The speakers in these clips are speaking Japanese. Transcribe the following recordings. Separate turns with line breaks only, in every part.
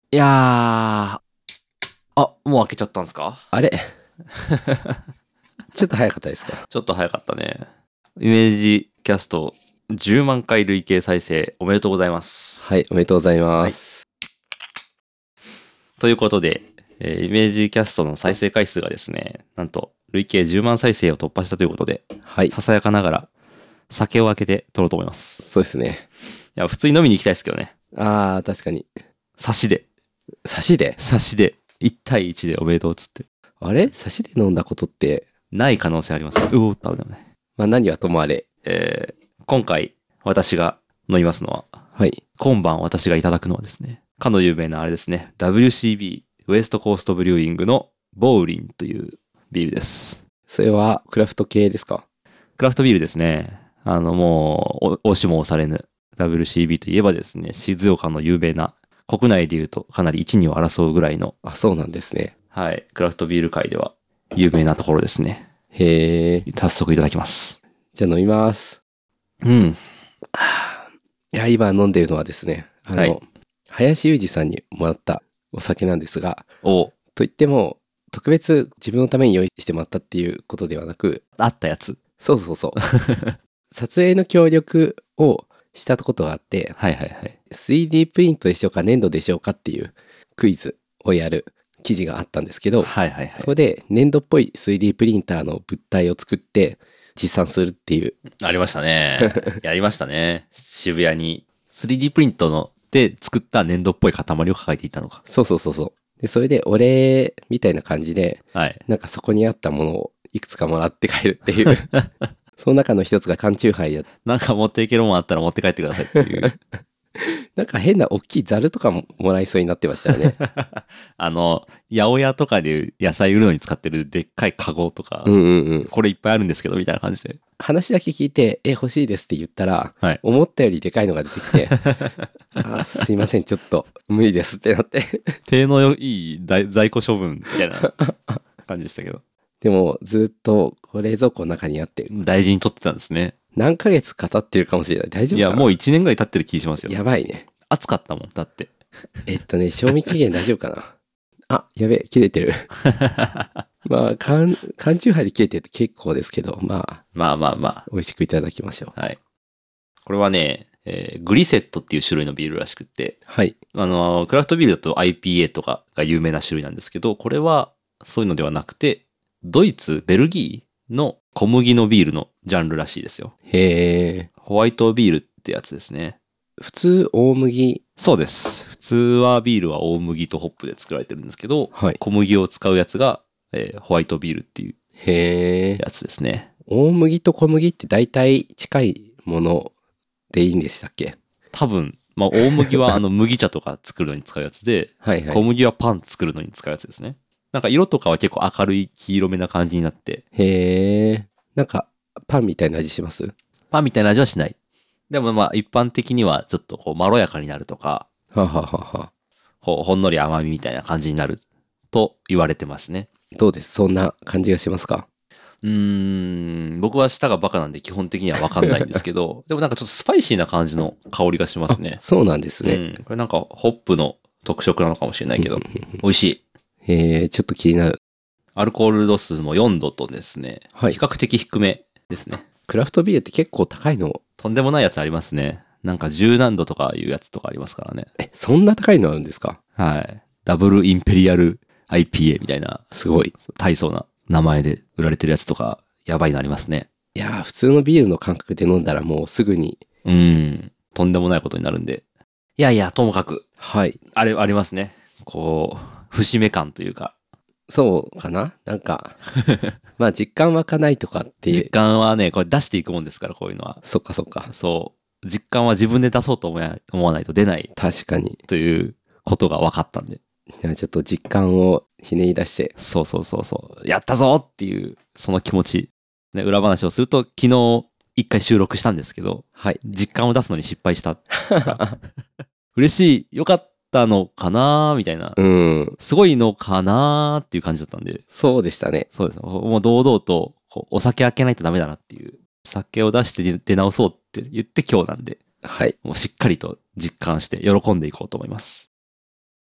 いやー、もう開けちゃったんですか？
あれちょっと早かったですか？
ちょっと早かったね。イメージキャスト10万回累計再生おめでとうございます。
はい、おめでとうございます。
ということで、イメージキャストの再生回数がですね、なんと累計10万再生を突破したということで、
はい、
ささやかながら酒を開けて撮ろうと思います。
そうですね。
いや、普通に飲みに行きたいですけどね。
確かに。
差しで。
差しで
差しで。1対1でおめでとうっつって。
あれ差しで飲んだことって、
ない可能性あります。うおーっと危ないね。
まあ何はともあれ。
今回私が飲みますのは、
はい。
今晩私がいただくのはですね、かの有名なあれですね、WCB、ウエストコーストブリューイングのボウリンというビールです。
それはクラフト系ですか？
クラフトビールですね。もう、押しも押されぬ WCB といえばですね、静岡の有名な、国内で言うとかなり一二を争うぐらいの、
あ、そうなんですね。
はい、クラフトビール界では有名なところですね。
へえ。
早速いただきます。
じゃあ飲みます。
うん。
いや、今飲んでるのはですね、
はい。
林裕二さんにもらったお酒なんですが、
お、
といっても、特別自分のために用意してもらったっていうことではなく、
あったやつ。
そうそうそう。撮影の協力をしたことがあって、
はいはいはい。
3D プリントでしょうか、粘土でしょうかっていうクイズをやる記事があったんですけど、
はいはいはい。
そこで粘土っぽい 3D プリンターの物体を作って実産するっていう。
ありましたね。やりましたね。渋谷に 3D プリントので作った粘土っぽい塊を抱えていたのか。
そうそうそうそう。で、それでお礼みたいな感じで、
はい。
なんかそこにあったものをいくつかもらって帰るっていう。その中の一つが缶チューハイや、
なんか持っていけるもんあったら持って帰ってくださいっていう。
なんか変な大きいザルとかももらいそうになってましたよね。
八百屋とかで野菜売るのに使ってるでっかいカゴとか、
うんうんうん。
これいっぱいあるんですけど、みたいな感じで。
話だけ聞いて、欲しいですって言ったら、
はい。
思ったよりでかいのが出てきて、すいません、ちょっと無理ですってなって。
手のいい在庫処分みたいな感じでしたけど。
でも、ずっと冷蔵庫の中にあって、
大事に取ってたんですね。
何ヶ月か経ってるかもしれない。大丈
いや、
夫かな？
もう1年ぐらい経ってる気しますよ。
やばいね。
暑かったもん、だって。
賞味期限大丈夫かな？やべえ、切れてる。まあ、缶チューハイで切れてて結構ですけど、まあ、
まあまあまあ。
美味しくいただきましょう。
はい。これはね、グリセットっていう種類のビールらしくって、
はい。
クラフトビールだと IPA とかが有名な種類なんですけど、これはそういうのではなくて、ドイツ、ベルギーの小麦のビールのジャンルらしいですよ。
へえ。
ホワイトビールってやつですね。
普通、大麦。
そうです。普通はビールは大麦とホップで作られてるんですけど、
はい。
小麦を使うやつが、ホワイトビールっていう
へえ。
やつですね。
大麦と小麦って大体近いものでいいんでしたっけ？
多分、まあ大麦は麦茶とか作るのに使うやつで、
はいはい。
小麦はパン作るのに使うやつですね。なんか色とかは結構明るい黄色めな感じになって、
へえ。なんか、パンみたいな味します？
パンみたいな味はしない。でもまあ一般的にはちょっとこうまろやかになるとか、
はははは。
ほんのり甘みみたいな感じになると言われてますね。
どうです？そんな感じがしますか？
僕は舌がバカなんで基本的にはわかんないんですけど、でもなんかちょっとスパイシーな感じの香りがしますね。
そうなんですね。
うん。これなんかホップの特色なのかもしれないけど、美味しい。
ちょっと気になる。
アルコール度数も4度とですね、
はい
比較的低めですね。
クラフトビールって結構高いの？
とんでもないやつありますね。なんか10何度とかいうやつとかありますからね。
そんな高いのあるんですか？
はい。ダブルインペリアル IPA みたいな
すごい。
大層な名前で売られてるやつとか、やばいのありますね。
いやー、普通のビールの感覚で飲んだらもうすぐに。
とんでもないことになるんで。いやいや、ともかく、
はい。
ありますね。こう、節目感というか、
そうかななんか、まあ実感湧かないとかっていう。
実感はね、これ出していくもんですから、こういうのは。
そっかそっか。
そう。実感は自分で出そうと思わないと出ない
確かに。
ということが分かったんで。
じゃあちょっと実感をひねり出して。
そうそうそうそう。やったぞっていう、その気持ち。ね、裏話をすると、昨日一回収録したんですけど、
はい。
実感を出すのに失敗した。嬉しい、よかったのかなみたいな。
うん。
すごいのかなっていう感じだったんで。
そうでしたね。
そうです。もう堂々と、お酒開けないとダメだなっていう。酒を出して出直そうって言って今日なんで、
はい。
もうしっかりと実感して喜んでいこうと思います。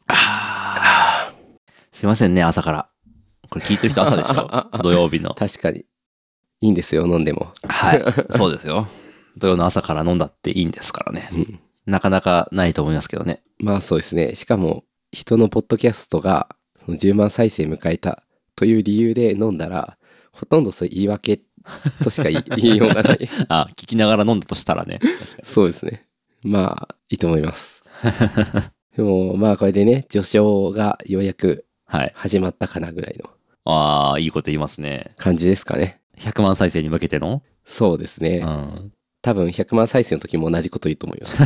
すいませんね、朝から。これ聞いてる人朝でしょ土曜日の。
確かに。いいんですよ、飲んでも。
はい。そうですよ。土曜の朝から飲んだっていいんですからね。なかなかないと思いますけどね。
まあそうですね。しかも、人のポッドキャストがその10万再生迎えたという理由で飲んだら、ほとんどそういう言い訳としか言いようがない。
あ、聞きながら飲んだとしたらね。確かに。
そうですね。まあ、いいと思います。でも、まあこれでね、序章がようやく
はい。
始まったかなぐらいの
ああ、いいこと言いますね。
感じですかね。
100万再生に向けての
そうですね。
うん。
多分100万再生の時も同じこと言うと思います。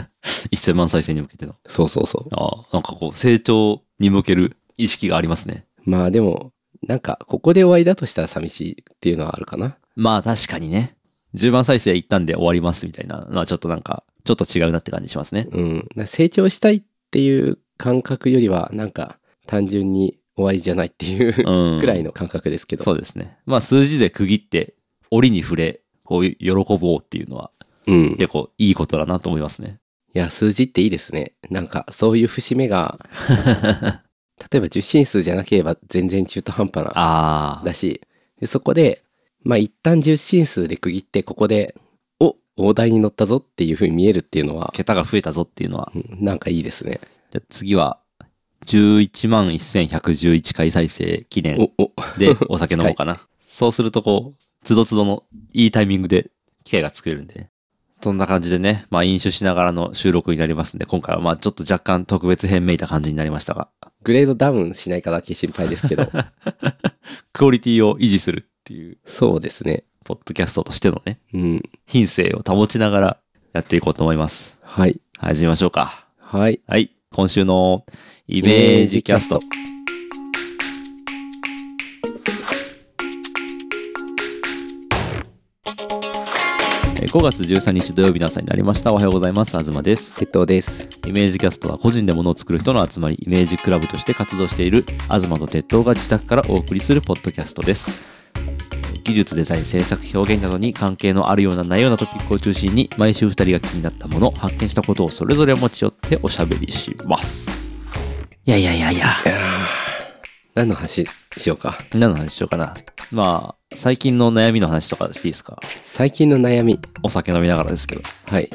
1000万再生に向けての。
そうそうそう。
ああ、なんかこう、成長に向ける意識がありますね。
まあでも、なんか、ここで終わりだとしたら寂しいっていうのはあるかな。
まあ確かにね。10万再生いったんで終わりますみたいなのはちょっとなんか、ちょっと違うなって感じしますね。
うん。だから成長したいっていう感覚よりは、なんか、単純に終わりじゃないっていう
うん。
くらいの感覚ですけど。
そうですね。まあ数字で区切って、折に触れ、こう喜ぼうっていうのは
うん。
結構いいことだなと思いますね。
いや、数字っていいですね。なんか、そういう節目が、例えば10進数じゃなければ全然中途半端な、
ああ。
だし、でそこで、まあ一旦10進数で区切って、ここで、大台に乗ったぞっていう風に見えるっていうのは、
桁が増えたぞっていうのは。
なんかいいですね。
じゃあ次は、11万1111回再生記念でお酒飲もうかな。そうするとこう、つどつどのいいタイミングで機会が作れるんでね。そんな感じでね、まあ飲酒しながらの収録になりますんで、今回はまあちょっと若干特別編めいた感じになりましたが。
グレードダウンしないかだけ心配ですけど。
クオリティを維持するっていう、
そうですね。
ポッドキャストとしてのね、
うん。
品性を保ちながらやっていこうと思います。
はい。
始めましょうか。
はい。
はい。今週のイメージキャスト。5月13日土曜日の朝になりました。おはようございます。東です。
鉄塔です。
イメージキャストは個人で物を作る人の集まり、イメージクラブとして活動している東と鉄塔が自宅からお送りするポッドキャストです。技術、デザイン、制作、表現などに関係のあるようなないようなトピックを中心に毎週2人が気になったもの、発見したことをそれぞれ持ち寄っておしゃべりします。いや。
何の話しようか。
何の話しようかな。まあ、最近の悩みの話とかしていいですか？
最近の悩み。
お酒飲みながらですけど。
はい。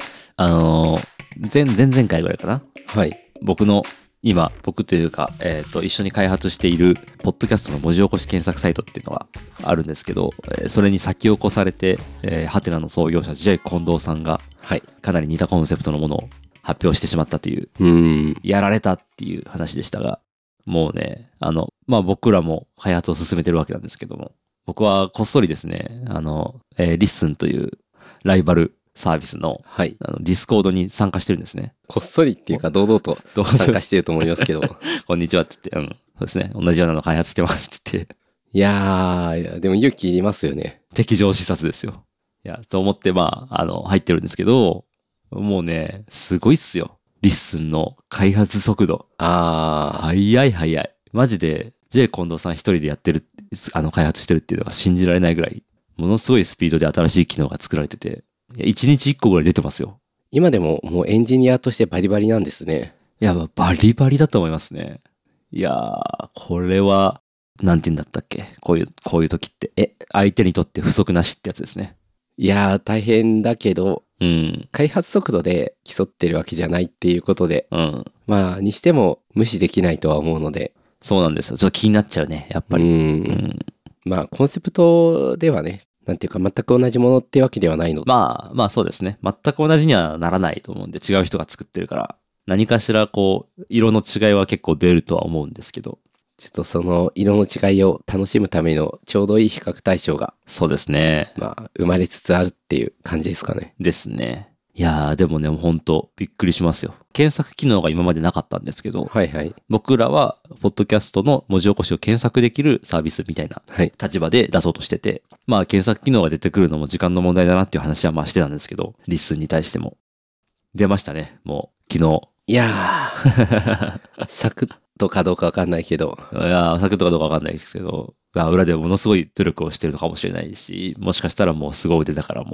前々回ぐらいかな。
はい。
僕というか、一緒に開発している、ポッドキャストの文字起こし検索サイトっていうのがあるんですけど、それに先を越されて、ハテナの創業者、J. 近藤さんが、
はい。
かなり似たコンセプトのものを発表してしまったという、やられたっていう話でしたが、もうね、まあ僕らも開発を進めてるわけなんですけども、僕はこっそりですね、リッスンというライバルサービスの、
はい。
ディスコードに参加してるんですね。
こっそりっていうか、堂々と参加してると思いますけど。
こんにちはって言って、そうですね、同じようなの開発してますって言って、
いやー、でも勇気いりますよね。
敵情視察ですよ。いや、と思って、まあ、入ってるんですけど、もうね、すごいっすよ。リッスンの開発速度。早い。マジで、J. 近藤さん一人でやってる、開発してるっていうのが信じられないぐらい、ものすごいスピードで新しい機能が作られてて、1日1個ぐらい出てますよ。
今でももうエンジニアとしてバリバリなんですね。
いや、バリバリだと思いますね。いやー、これは、なんて言うんだったっけ？こういう時って。相手にとって不足なしってやつですね。
いやー、大変だけど、
うん。
開発速度で競ってるわけじゃないっていうことで、
うん。
まあ、にしても無視できないとは思うので。
そうなんですよ。ちょっと気になっちゃうね、やっぱり。
まあ、コンセプトではね、なんていうか全く同じものってわけではないので。
まあそうですね。全く同じにはならないと思うんで、違う人が作ってるから、何かしらこう、色の違いは結構出るとは思うんですけど。
ちょっとその色の違いを楽しむためのちょうどいい比較対象が。
そうですね。
まあ、生まれつつあるっていう感じですかね。
ですね。いやー、でもね、ほんと、びっくりしますよ。検索機能が今までなかったんですけど、
はいはい。
僕らは、ポッドキャストの文字起こしを検索できるサービスみたいな
はい。
立場で出そうとしてて、まあ、検索機能が出てくるのも時間の問題だなっていう話はまあしてたんですけど、リッスンに対しても。出ましたね、もう、昨日。
いやー、サクッとかどうかわかんないけど。
いやー、サクッとかどうかわかんないですけど、裏でものすごい努力をしてるのかもしれないし、もしかしたらもうすごい腕だからもう、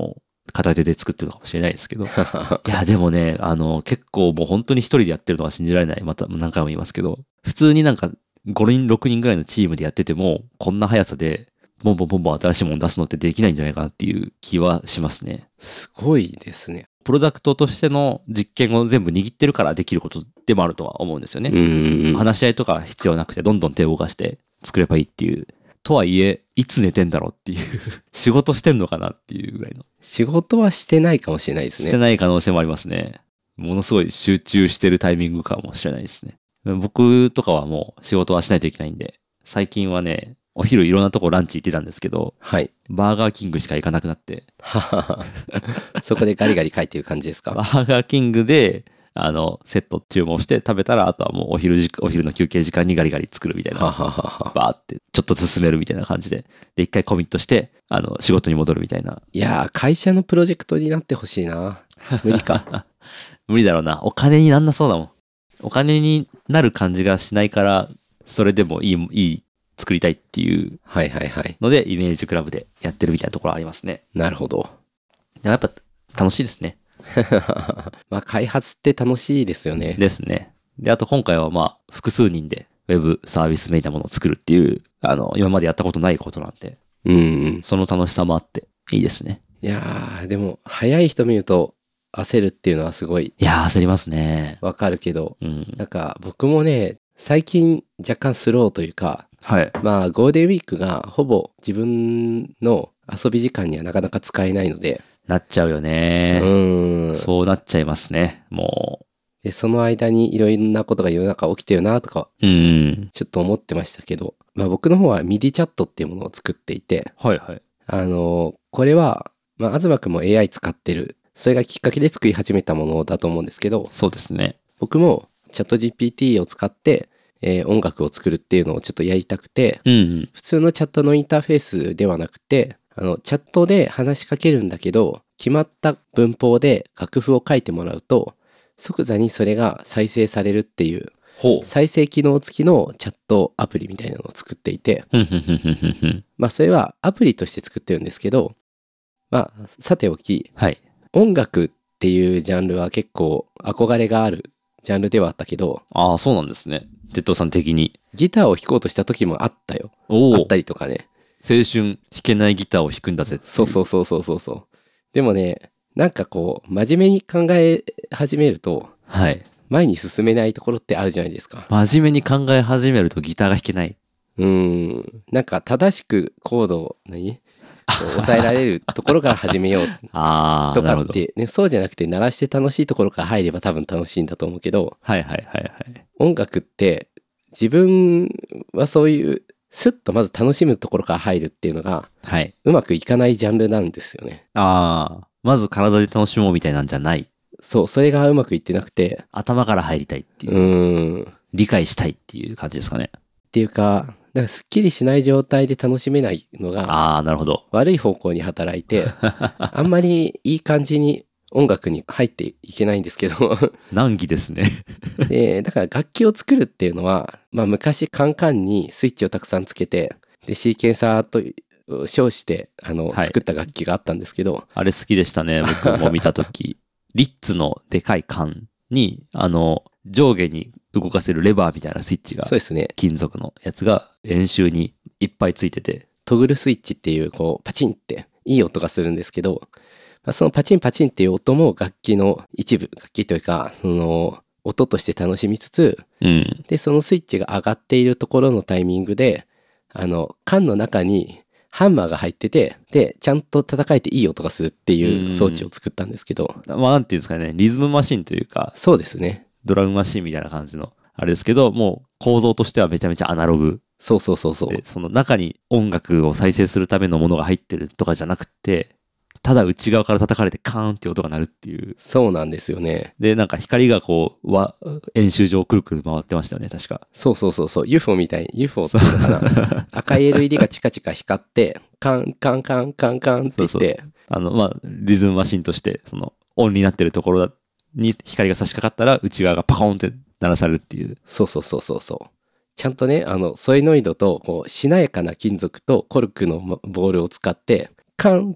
片手で作ってるのかもしれないですけど。いや、でもね、結構もう本当に一人でやってるのは信じられない。また何回も言いますけど、普通になんか5人、6人ぐらいのチームでやってても、こんな速さで、ボンボンボンボン新しいもの出すのってできないんじゃないかなっていう気はしますね。
すごいですね。
プロダクトとしての実験を全部握ってるからできることでもあるとは思うんですよね。話し合いとか必要なくて、どんどん手を動かして作ればいいっていう。とはいえ、いつ寝てんだろうっていう仕事してんのかなっていうぐらいの。
仕事はしてないかもしれないですね。
してない可能性もありますね。ものすごい集中してるタイミングかもしれないですね。僕とかはもう仕事はしないといけないんで、最近はね、お昼いろんなとこランチ行ってたんですけど、
はい。
バーガーキングしか行かなくなって。
そこでガリガリ書いてる感じですか？
バーガーキングで、セット注文して食べたら、あとはもうお昼の休憩時間にガリガリ作るみたいな。バーって、ちょっと進めるみたいな感じで。で、一回コミットして、仕事に戻るみたいな。
いやー、会社のプロジェクトになってほしいな。無理か。
無理だろうな。お金になんなそうだもん。お金になる感じがしないから、それでもいい作りたいっていうので、イメージクラブでやってるみたいなところありますね。
なるほど。
やっぱ楽しいですね。
まあ開発って楽しいですよね。
ですね。で、あと今回はまあ複数人でウェブサービスめいたものを作るっていう、今までやったことないことなんで、その楽しさもあっていいですね。
いやー、でも早い人見ると焦るっていうのはすごい。
いやー、焦りますね。
わかるけど、なんか僕もね、最近若干スローというか、
はい。
まあゴールデンウィークがほぼ自分の遊び時間にはなかなか使えないので。
なっちゃうよね。そうなっちゃいますね。もう。
で、その間にいろんなことが世の中起きてるなとか、ちょっと思ってましたけど、まあ僕の方はミディチャットっていうものを作っていて、
はいはい。
これは、まあ東くんも AI 使ってる、それがきっかけで作り始めたものだと思うんですけど、
そうですね。
僕もチャット GPT を使って、音楽を作るっていうのをちょっとやりたくて、普通のチャットのインターフェースではなくて、チャットで話しかけるんだけど、決まった文法で楽譜を書いてもらうと、即座にそれが再生されるっていう、再生機能付きのチャットアプリみたいなのを作っていて、まあそれはアプリとして作ってるんですけど、まあさておき、音楽っていうジャンルは結構憧れがあるジャンルではあったけど、
ああ、そうなんですね。鉄道さん的に。
ギターを弾こうとした時もあったよ。あったりとかね。
青春弾けないギターを弾くんだぜ。
そう。でもね、なんかこう、真面目に考え始めると、前に進めないところってあるじゃないですか。
真面目に考え始めるとギターが弾けない。
なんか正しくコードを抑えられるところから始めようとかって、ね、そうじゃなくて鳴らして楽しいところから入れば多分楽しいんだと思うけど、音楽って自分はそういうスッとまず楽しむところから入るっていうのが、うまくいかないジャンルなんですよね。
まず体で楽しもうみたいなんじゃない。
そう、それがうまくいってなくて。
頭から入りたいっていう。理解したいっていう感じですかね。
っていうか、なんかすっきりしない状態で楽しめないのが、
なるほど。
悪い方向に働いて、あんまりいい感じに音楽に入っていけないんですけど。
難儀ですね。
で、だから楽器を作るっていうのは、まあ昔カンカンにスイッチをたくさんつけて、で、シーケンサーと称して、作った楽器があったんですけど。
あれ好きでしたね。僕も見たとき。リッツのでかい缶に、上下に動かせるレバーみたいなスイッチが、
そうですね。
金属のやつが円周にいっぱいついてて。
トグルスイッチっていう、こう、パチンっていい音がするんですけど、そのパチンパチンっていう音も楽器の一部、楽器というか、その、音として楽しみつつ、で、そのスイッチが上がっているところのタイミングで、缶の中にハンマーが入ってて、で、ちゃんと叩いていい音がするっていう装置を作ったんですけど。
なんていうんですかね、リズムマシンというか。
そうですね。
ドラムマシンみたいな感じの、あれですけど、もう構造としてはめちゃめちゃアナログ。
そう。
で、その中に音楽を再生するためのものが入ってるとかじゃなくて、ただ内側から叩かれてカーンって音が鳴るっていう。
そうなんですよね。
で、なんか光がこう、円周上くるくる回ってましたよね、確か。
そう。UFO みたいに、UFO っていうのかな。赤い LED がチカチカ光って、カンカンカンカンカンって言って。
リズムマシンとして、その、オンになってるところに光が差し掛かったら、内側がパコーンって鳴らされるっていう。
そう。ちゃんとね、ソイノイドと、こう、しなやかな金属とコルクのボールを使って、カンって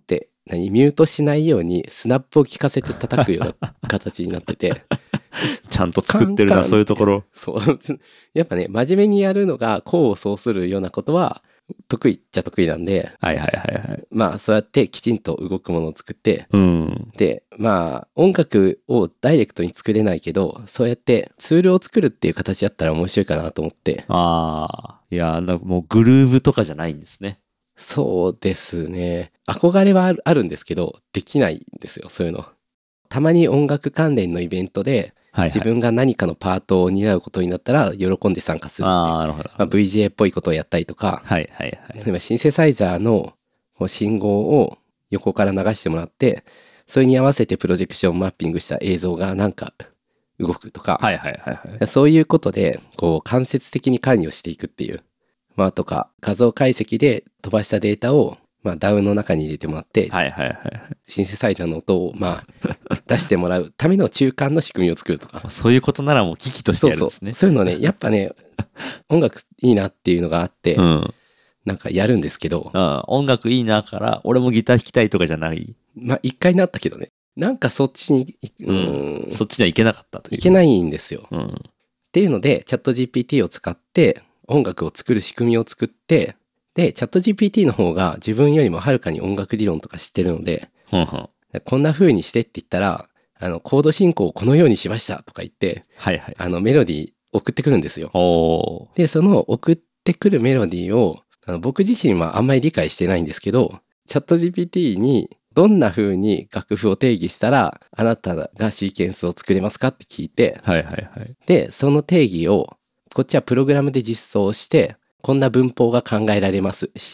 ミュートしないようにスナップを効かせて叩くような形になってて。
ちゃんと作ってるな、そういうところ。
そう。やっぱね、真面目にやるのが功を奏するようなことは得意っちゃ得意なんで。
はいはいはいはい。
まあそうやってきちんと動くものを作って。
うん。
で、まあ音楽をダイレクトに作れないけど、そうやってツールを作るっていう形だったら面白いかなと思って。
ああ。いや、もうグルーヴとかじゃないんですね。
そうですね。憧れはあるんですけど、できないんですよ、そういうの。たまに音楽関連のイベントで、自分が何かのパートを担うことになったら喜んで参加するっていう。
ああ、なるほど。
VJ っぽいことをやったりとか、
はいはいはい。
例えばシンセサイザーの信号を横から流してもらって、それに合わせてプロジェクションマッピングした映像がなんか動くとか、
はいはいはいはい。
そういうことでこう間接的に関与していくっていう。まあとか画像解析で飛ばしたデータをDAW の中に入れてもらって、
はいはいはい。
シンセサイザーの音を出してもらうための中間の仕組みを作るとか。
そういうことならもう機器としてやるんですね。
そういうのね、やっぱね、音楽いいなっていうのがあって、うん、なんかやるんですけど。
音楽いいなから、俺もギター弾きたいとかじゃない。
一回なったけどね。なんかそっちに、
そっちには行けなかったという。
行けないんですよ。っていうので、チャット GPT を使って音楽を作る仕組みを作って、で、チャット GPT の方が自分よりもはるかに音楽理論とか知ってるので、こんな風にしてって言ったら、コード進行をこのようにしましたとか言って、
はいはい、
メロディー送ってくるんですよ。で、その送ってくるメロディーを、僕自身はあんまり理解してないんですけど、チャット GPT にどんな風に楽譜を定義したら、あなたがシーケンスを作れますかって聞いて、で、その定義を、こっちはプログラムで実装して、こんな文法が考えられます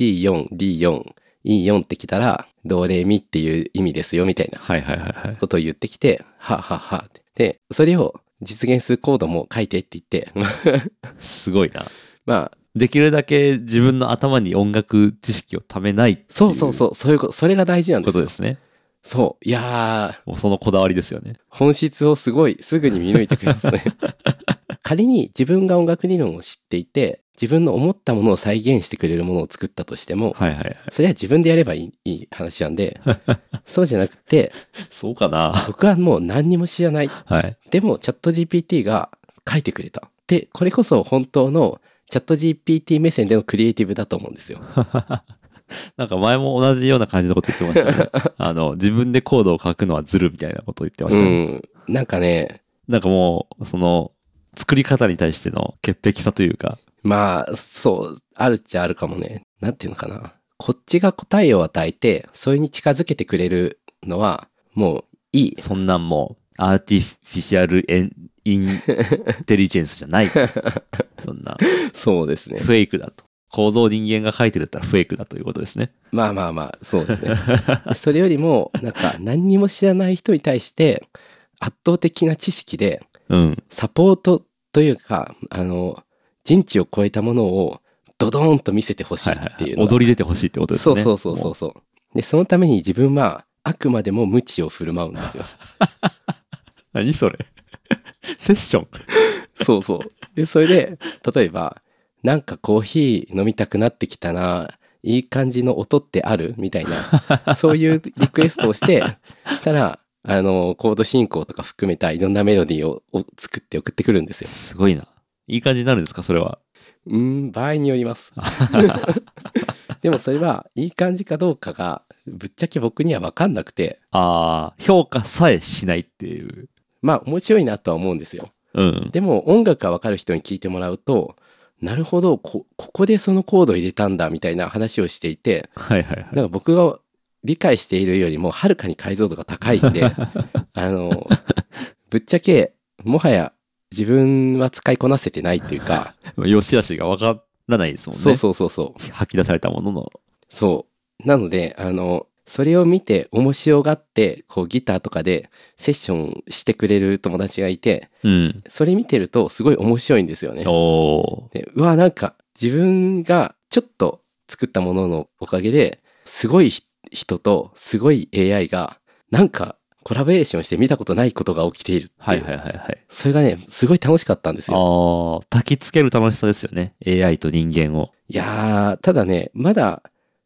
。C4、D4、E4 ってきたら、ドレミっていう意味ですよ、みたいなことを言ってきて、はははって。で、それを実現するコードも書いてって言って。
すごいな。できるだけ自分の頭に音楽知識をためないっていう。
そういうこと、それが大事なんですよ。
ことですね。
そう。いや
ー。もうそのこだわりですよね。
本質をすごい、すぐに見抜いてくれますね。仮に自分が音楽理論を知っていて、自分の思ったものを再現してくれるものを作ったとしても、それは自分でやればいい話なんで、そうじゃなくて、
そうかな。
僕はもう何にも知らない。でも、チャット GPT が書いてくれた。で、これこそ本当のチャット GPT 目線でのクリエイティブだと思うんですよ。
なんか前も同じような感じのこと言ってましたね。自分でコードを書くのはずるみたいなことを言ってましたね。
なんかね。
なんかもう、作り方に対しての潔癖さというか。
そう、あるっちゃあるかもね。なんていうのかな。こっちが答えを与えて、それに近づけてくれるのは、もういい。
そんなんもう、アーティフィシャルインテリジェンスじゃない。そんな。
そうですね。
フェイクだと。構造を人間が書いてるったらフェイクだということですね。
そうですね。それよりも、なんか何にも知らない人に対して、圧倒的な知識で、サポートというか、人知を超えたものをドドーンと見せてほしいっていうの、
踊り出てほしいってことですね。
そう。で、そのために自分はあくまでも無知を振る舞うんですよ。
何それセッション
そう。で、それで、例えば、なんかコーヒー飲みたくなってきたな、いい感じの音ってあるみたいな、そういうリクエストをして、たら、コード進行とか含めたいろんなメロディーを作って送ってくるんですよ。
すごいな。いい感じになるんですか、それは。
場合によります。でもそれはいい感じかどうかがぶっちゃけ僕には分かんなくて。
評価さえしないっていう。
面白いなとは思うんですよ。でも音楽が分かる人に聞いてもらうと、なるほど、ここでそのコードを入れたんだみたいな話をしていて、だから僕が理解しているよりもはるかに解像度が高いんで、ぶっちゃけもはや自分は使いこなせてないというか、
良し悪しが分からないですもんね。
そう。
吐き出されたものの。
そう。なので、それを見て面白がって、ギターとかでセッションしてくれる友達がいて、それ見てるとすごい面白いんですよね。で、なんか自分がちょっと作ったもののおかげで、すごい人とすごい AI が、なんかコラボレーションして見たことないことが起きているっていう。それがね、すごい楽しかったんですよ。
焚きつける楽しさですよね。AI と人間を。
いやー、ただね、まだ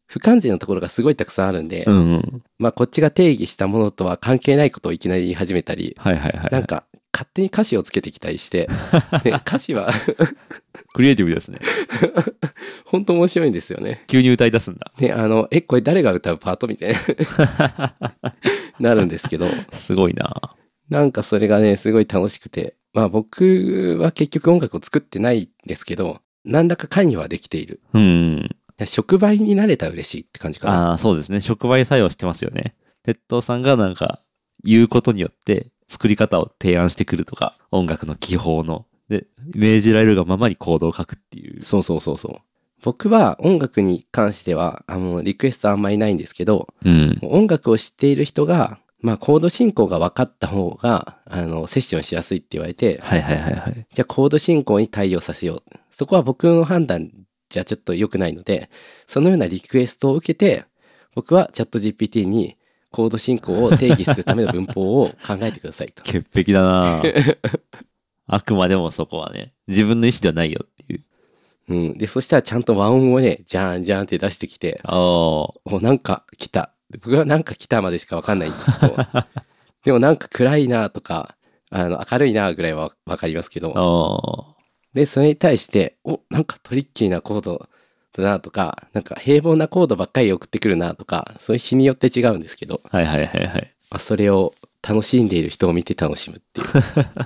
不完全なところがすごいたくさんあるんで、
うんうん。
まあこっちが定義したものとは関係ないことをいきなり言い始めたり、
はいはいはいはい。
なんか勝手に歌詞をつけてきたりして、で歌詞は
クリエイティブですね。
本当面白いんですよね。
急に歌い出すんだ。
で、これ誰が歌うパートみたいななるんですけど、
すごいな。
なんかそれがね、すごい楽しくて、まあ僕は結局音楽を作ってないんですけど、何らか関与はできている。
うん。
触媒になれたら嬉しいって感じかな。
ああ、そうですね。触媒作用してますよね。鉄道さんがなんか言うことによって作り方を提案してくるとか、音楽の技法の。で、命じられるがままにコードを書くっていう。
そうそうそうそう。僕は音楽に関しては、リクエストあんまりないんですけど、
うん。
音楽を知っている人が、まあコード進行が分かった方が、セッションしやすいって言われて、
はいはいはいはい。
じゃあコード進行に対応させよう。そこは僕の判断じゃちょっと良くないので、そのようなリクエストを受けて、僕はチャット GPT にコード進行を定義するための文法を考えてくださいと。
潔癖だなあくまでもそこはね、自分の意思ではないよっていう。
うん。で、そしたらちゃんと和音をね、じゃんじゃんって出してきて、
ああ。
お、なんか来た。僕はなんか来たまでしかわかんないんですけど、でもなんか暗いなとか、明るいなぐらいはわかりますけど、
ああ。
で、それに対して、お、なんかトリッキーなコードだなとか、なんか平凡なコードばっかり送ってくるなとか、そういう日によって違うんですけど、
はいはいはいはい。
まあ、それを楽しんでいる人を見て楽しむっていう。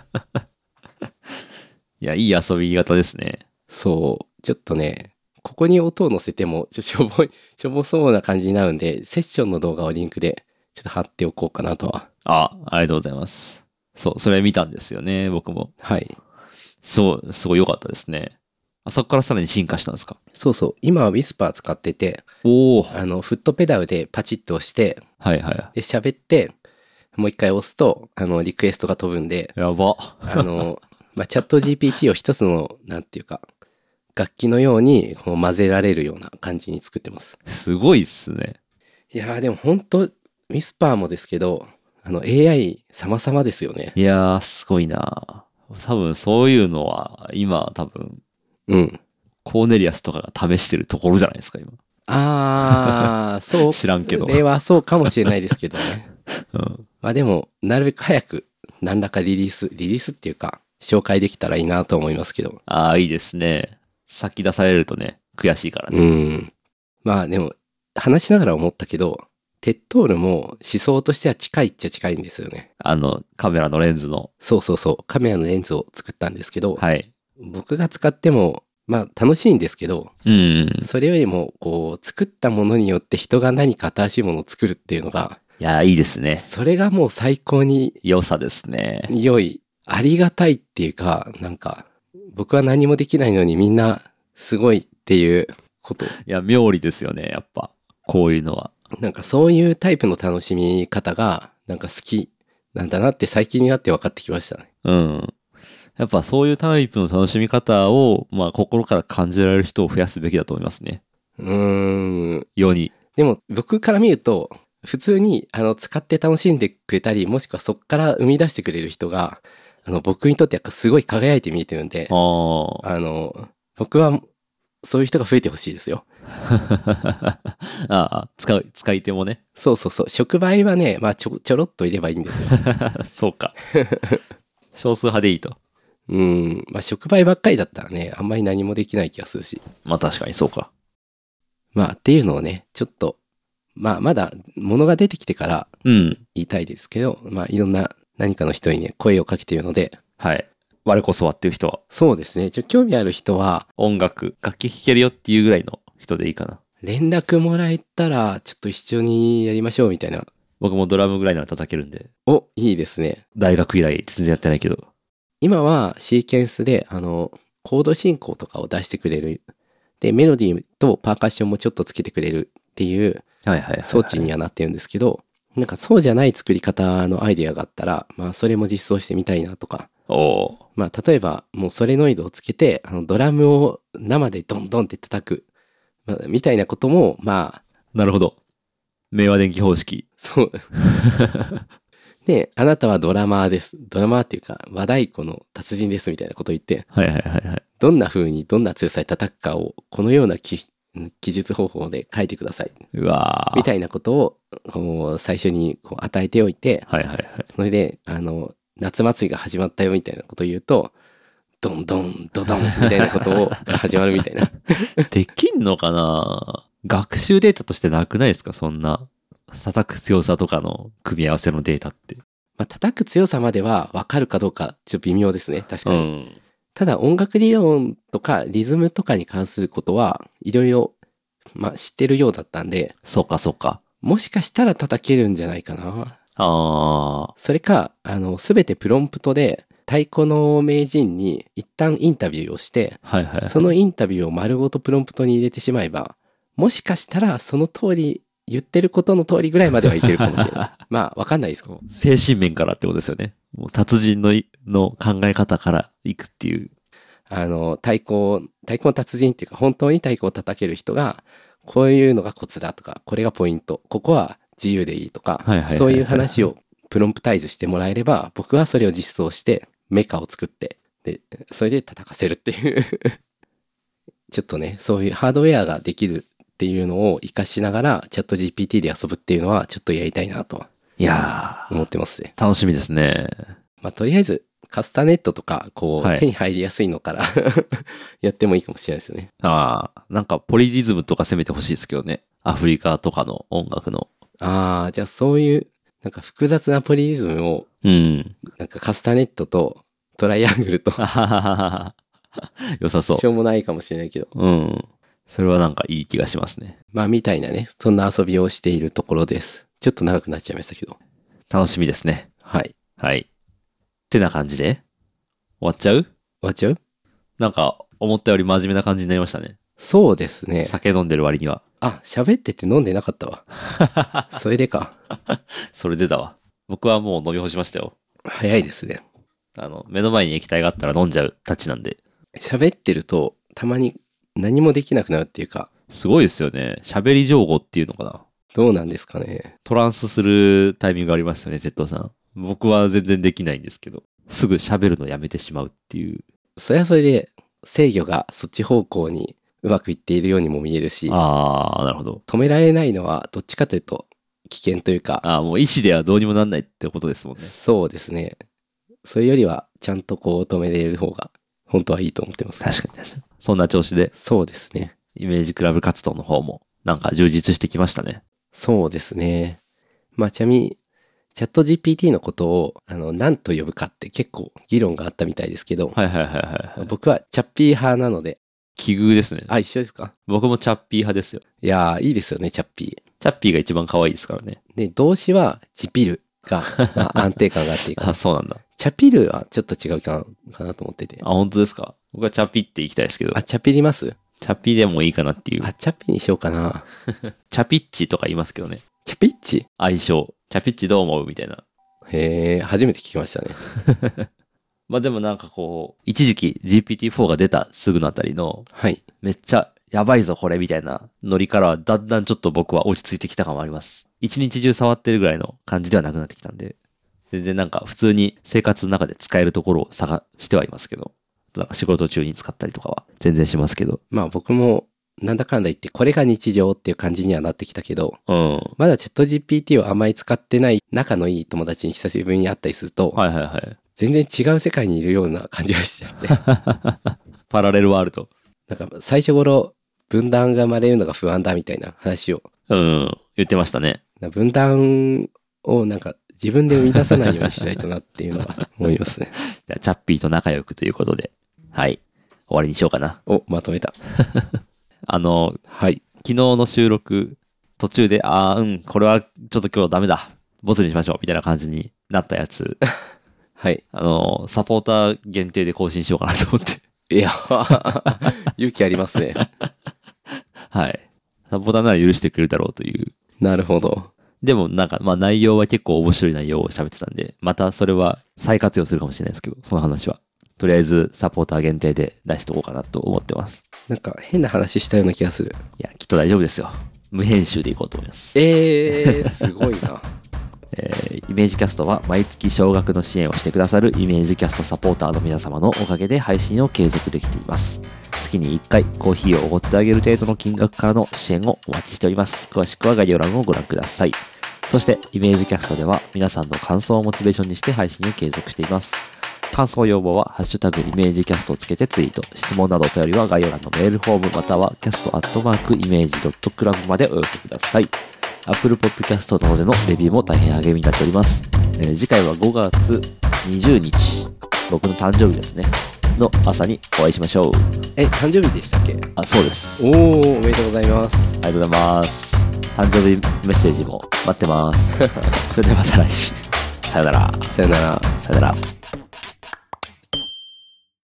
いや、いい遊び方ですね。
そう、ちょっとね、ここに音を載せてもしょぼそうな感じになるんで、セッションの動画をリンクでちょっと貼っておこうかなとは。
ありがとうございます。そう、それ見たんですよね、僕も。
はい。
そう、すごい良かったですね。あそこからさらに進化したんですか？
そうそう。今は Whisper 使ってて、
おお。
フットペダルでパチッと押して、
はいはい。
で、喋って、もう一回押すと、リクエストが飛ぶんで、
やば。
まあ、チャット GPT を一つの、なんていうか、楽器のようにこう混ぜられるような感じに作ってます。
すごいっすね。
いやーでも本当ウィスパーもですけど、AI 様々ですよね。
いやー、すごいな。多分そういうのは、今多分、
うん。
コーネリアスとかが試してるところじゃないですか、今。
そう。
知らんけど。
ではそうかもしれないですけどね。
うん。
まあでも、なるべく早く何らかリリースっていうか、紹介できたらいいなと思いますけど。
ああ、いいですね。先出されるとね、悔しいから
う
ね。
ん。まあでも、話しながら思ったけど、テッドールも思想としては近いっちゃ近いんですよね。
カメラのレンズの。
そうそうそう。カメラのレンズを作ったんですけど、
はい。
僕が使っても、まあ楽しいんですけど、
うん。
それよりも、こう、作ったものによって人が何か新しいものを作るっていうのが、
いやー、いいですね。
それがもう最高に
良さですね。
良い、ありがたいっていうか、なんか、僕は何もできないのにみんなすごいっていうこと。
いや、妙利ですよね、やっぱ。こういうのは。
なんかそういうタイプの楽しみ方が、なんか好きなんだなって最近になって分かってきましたね。
うん。やっぱそういうタイプの楽しみ方を、まあ、心から感じられる人を増やすべきだと思いますね。世に。
でも僕から見ると、普通に使って楽しんでくれたり、もしくはそこから生み出してくれる人が、僕にとってやっぱすごい輝いて見えてるんで、僕はそういう人が増えてほしいですよ。
使い手もね。
そうそうそう。触媒はね、まあちょろっといればいいんですよ。
そうか。少数派でいいと。
まあ触媒ばっかりだったらね、あんまり何もできない気がするし。
まあ確かにそうか。
まあっていうのをね、ちょっと、まあまだ物が出てきてから言いたいですけど、まあいろんな何かの人にね、声をかけているので。
はい。我こそはっていう人は。
そうですね。興味ある人は。
楽器弾けるよっていうぐらいの人でいいかな。
連絡もらえたら、ちょっと一緒にやりましょうみたいな。
僕もドラムぐらいなら叩けるんで。
お、いいですね。
大学以来全然やってないけど。
今はシーケンスで、コード進行とかを出してくれる。で、メロディーとパーカッションもちょっとつけてくれるっていう装置にはなってるんですけど、なんかそうじゃない作り方のアイデアがあったら、まあそれも実装してみたいなとか。まあ例えばもうソレノイドをつけて、ドラムを生でドンドンって叩く。みたいなことも、まあ。
なるほど。明和電気方式。
そう。で、あなたはドラマーです。ドラマーっていうか、和太鼓の達人ですみたいなことを言って、
はいはいはいはい。
どんな風にどんな強さで叩くかを、このような記述方法で書いてください。
うわ
みたいなことを最初にこう与えておいて、
はいはいはい。
それで、夏祭りが始まったよみたいなことを言うと、ドンドン、ドドンみたいなことが始まるみたいな。
できんのかな？学習データとしてなくないですか？そんな、叩く強さとかの組み合わせのデータって。
まあ、叩く強さまでは分かるかどうか、ちょっと微妙ですね。確かに。
うん。
ただ、音楽理論とかリズムとかに関することは、いろいろ、まあ、知ってるようだったんで、
そうかそうか。
もしかしたら叩けるんじゃないかな。
ああ。
それか、すべてプロンプトで、太鼓の名人に一旦インタビューをして、
はいはいはい。
そのインタビューを丸ごとプロンプトに入れてしまえば、もしかしたらその通り、言ってることの通りぐらいまではいけるかもしれない。まあ、わかんないですけど。
精神面からってことですよね。もう達人の考え方からいくっていう。
太鼓の達人っていうか、本当に太鼓を叩ける人が、こういうのがコツだとか、これがポイント、ここは自由でいいとか、そういう話をプロンプタイズしてもらえれば、僕はそれを実装して、メカを作って、で、それで叩かせるっていうちょっとね、そういうハードウェアができるっていうのを活かしながら、チャット GPT で遊ぶっていうのは、ちょっとやりたいなと。
いや
思ってますね。
楽しみですね。
まあ、とりあえず、カスタネットとか、こう、手に入りやすいのからやってもいいかもしれないですよね。
ああ、なんかポリリズムとか攻めてほしいですけどね。アフリカとかの音楽の。
ああ、じゃあそういう、なんか複雑なポリリズムを、なんかカスタネットとトライアングルと
良さそう。
しょうもないかもしれないけど。
それはなんかいい気がしますね。
まあ、みたいなね、そんな遊びをしているところです。ちょっと長くなっちゃいましたけど。
楽しみですね。
はい。
はい。ってな感じで終わっちゃう？
終わっちゃう？
なんか、思ったより真面目な感じになりましたね。
そうですね。
酒飲んでる割には。
あ、喋ってて飲んでなかったわ。それでか。
それでだわ。僕はもう飲み干しましたよ。
早いですね。
目の前に液体があったら飲んじゃうたちなんで。
喋ってると、たまに何もできなくなるっていうか。
すごいですよね。喋り上語っていうのかな。
どうなんですかね。
トランスするタイミングがありますよね、Z さん。僕は全然できないんですけど、すぐ喋るのやめてしまうっていう。
それはそれで制御がそっち方向にうまくいっているようにも見えるし。
ああ、なるほど。
止められないのはどっちかというと危険というか。
ああ、もう意思ではどうにもなんないってことですもんね。
そうですね。それよりはちゃんとこう止めれる方が本当はいいと思ってます。
確かに確かに。そんな調子で。
そうですね。
イメージクラブ活動の方もなんか充実してきましたね。
そうですね。まあちなみにチャット GPT のことを何と呼ぶかって結構議論があったみたいですけど、僕はチャッピー派なので。
奇遇ですね。
あ、一緒ですか？
僕もチャッピー派ですよ。
いやー、いいですよね、チャッピー。
チャッピーが一番可愛いですからね。
で、動詞はチピルが、まあ、安定感があっていいかな。
あ、そうなんだ。
チャピルはちょっと違うかなと思ってて。
あ、本当ですか？僕はチャッピって行きたいですけど。
あ、チャピります？
チャッピでもいいかなっていう。
あ、チャピにしようかな。
チャピッチとか言いますけどね。
チャピッチ？
相性。チャピッチどう思うみたいな。
へえ、初めて聞きましたね。
まあでもなんかこう、一時期 GPT-4 が出たすぐのあたりの、
はい。
めっちゃやばいぞこれみたいなノリからはだんだんちょっと僕は落ち着いてきた感もあります。一日中触ってるぐらいの感じではなくなってきたんで、全然なんか普通に生活の中で使えるところを探してはいますけど、なんか仕事中に使ったりとかは全然しますけど。
まあ僕もなんだかんだ言ってこれが日常っていう感じにはなってきたけど、まだチャット GPT をあまり使ってない仲のいい友達に久しぶりに会ったりすると、全然違う世界にいるような感じがしちゃって
パラレルワールド。
なんか最初頃分断が生まれるのが不安だみたいな話を
言ってましたね。
分断をなんか自分で生み出さないようにしないとなっていうのは思いますね。
じゃあチャッピーと仲良くということで、はい、終わりにしようかな。
お、まとめた。
はい、昨日の収録途中でこれはちょっと今日ダメだ、ボツにしましょうみたいな感じになったやつ
はい。
サポーター限定で更新しようかなと思って。
いや、勇気ありますね。
はい。サポーターなら許してくれるだろうという。
なるほど。
でもなんか、まあ内容は結構面白い内容を喋ってたんで、またそれは再活用するかもしれないですけど、その話は。とりあえずサポーター限定で出しておこうかなと思ってます。
なんか変な話したような気がする。
いや、きっと大丈夫ですよ。無編集でいこうと思います。
すごいな。
イメージキャストは毎月少額の支援をしてくださるイメージキャストサポーターの皆様のおかげで配信を継続できています。月月に1回コーヒーをおごってあげる程度の金額からの支援をお待ちしております。詳しくは概要欄をご覧ください。そしてイメージキャストでは皆さんの感想をモチベーションにして配信を継続しています。感想要望はハッシュタグイメージキャストをつけてツイート、質問などお便りは概要欄のメールフォームまたはキャスト@image.club までお寄せください。Apple Podcast などでのレビューも大変励みになっております。次回は5月20日、僕の誕生日ですね。の朝にお会いしましょう。
誕生日でしたっけ？
あ、そうです。
おー、おめでとうございます。
ありがとうございます。誕生日メッセージも待ってます。それではまた来週。さよなら。
さよなら。
さよなら。